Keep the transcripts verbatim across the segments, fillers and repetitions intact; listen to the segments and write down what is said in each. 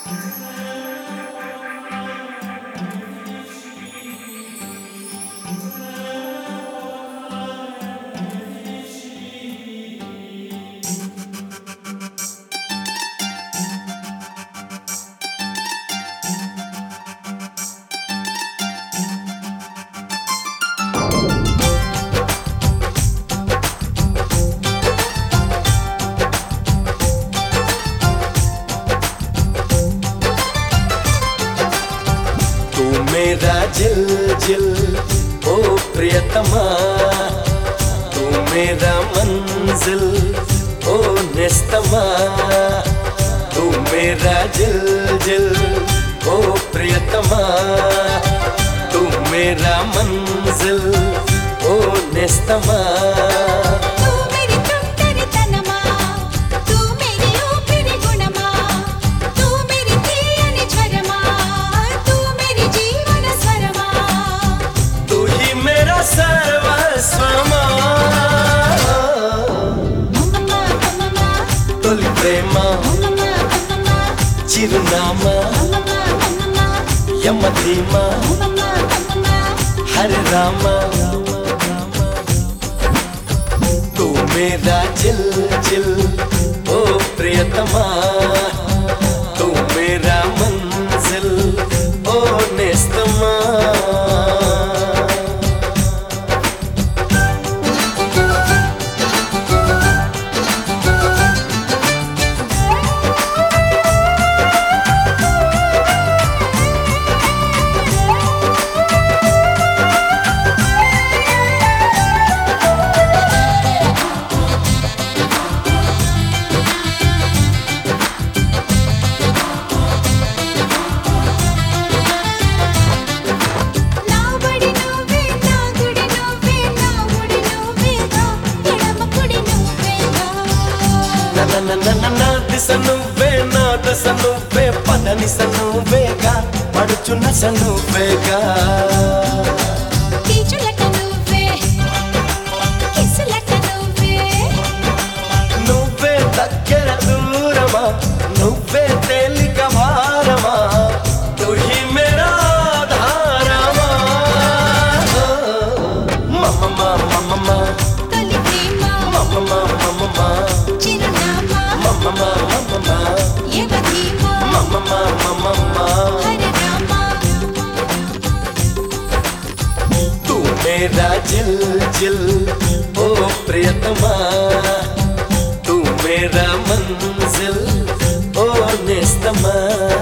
मेरा जिल जिल ओ प्रियतमा तू मेरा मंजिल ओ निस्तमा तू मेरा जिल जिल ओ प्रियतमा तू मेरा मंजिल ओ निस्तमा తొలి ప్రేమ చిరునామా యమధీమా హరే రామ తూ మేరా జిల్ జిల్ ఓ ప్రియతమా తూ మేరా మంజిల్ ఓ నేస్తమా దిశ నువ్వే నా దశ నువ్వే పదనిస నువ్వేగా పడుచున్న స నువ్వేగా నువ్వే దగ్గర దూరమా నువ్వే తేలిక భారమా తుహి మేరా ధారమా మమ్మమ్మా మమ్మమ్మా మమ్మమ్మా మమ్మమ్మా Mama, mama, yevadima, mama, mama, mama, hare rama. Tu mera jil jil, oh priyatama. Tu mera manzil, oh nestama.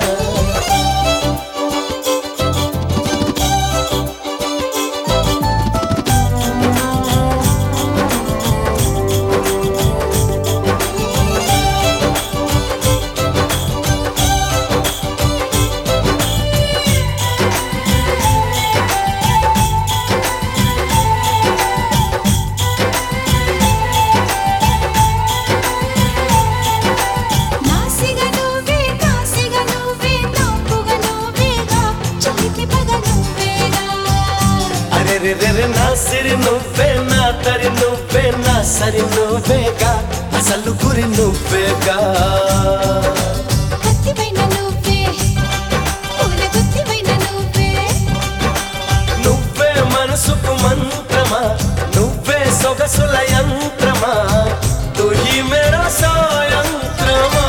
रे रे ना सिर నువ్వే నా తరి నువ్వే నా సరి నువ్వేగా అసలు గురి నువ్వేగా కత్తివైన నువ్వే పూల గుత్తివైన నువ్వే నువ్వే మనసుకు మంత్రమా నువ్వే సొగసుల యంత్రమా తుహి మేరా సాయంత్రమా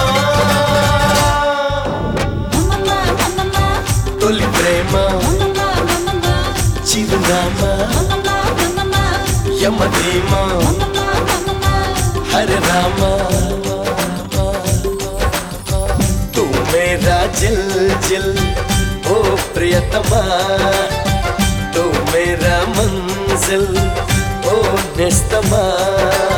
మమ్మమ్మా మమ్మమ్మా తొలి ప్రేమ చిరునామా యమధీమా హరే రామ తూ మేరా జిల్ జిల్ ఓ ప్రియతమా తూ మేరా మంజిల్ ఓ నిస్తమా